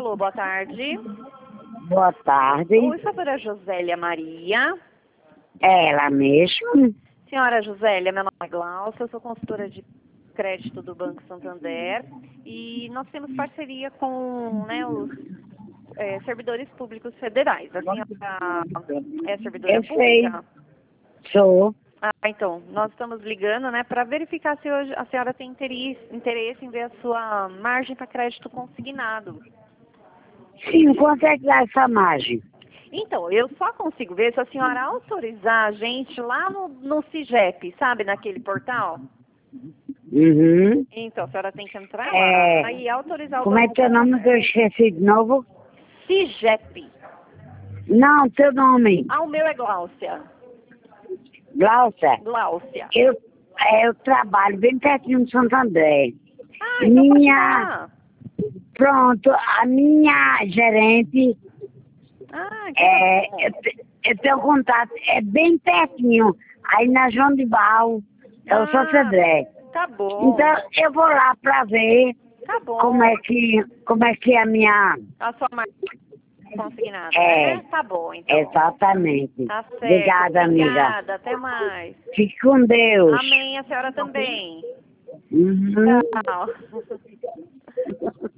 Alô, boa tarde. Boa tarde. Oi, senhora Josélia Maria. É ela mesmo? Senhora Josélia, meu nome é Glaucia, eu sou consultora de crédito do Banco Santander e nós temos parceria com, né, os servidores públicos federais. A senhora é servidora Eu sei. pública? Sou. Ah, então, nós estamos ligando, né, para verificar se hoje a senhora tem interesse em ver a sua margem para crédito consignado. Sim, quanto é que dá essa margem? Então, eu só consigo ver se a senhora autorizar a gente lá no CIGEP, sabe, naquele portal? Uhum. Então, a senhora tem que entrar lá É, e autorizar o como é banco. teu nome que eu esqueci de novo? CIGEP. Não, teu nome. Ah, o meu é Gláucia. Glaucia. Gláucia. Eu trabalho bem pertinho de Santo André. Ah, então pode ir Minha, lá. pronto, a minha gerente, Ah, então tá bom. eu tenho contato, é bem pertinho, aí na João de Barro, é o Santo Ah, André. tá bom. Então, eu vou lá para ver Tá bom. como é que é a minha... A sua marca consignada, É, né? Tá bom, então. exatamente. Tá certo. Obrigada, amiga. Obrigada. Até mais. Fique com Deus. Amém. A senhora também. Uhum. Tchau.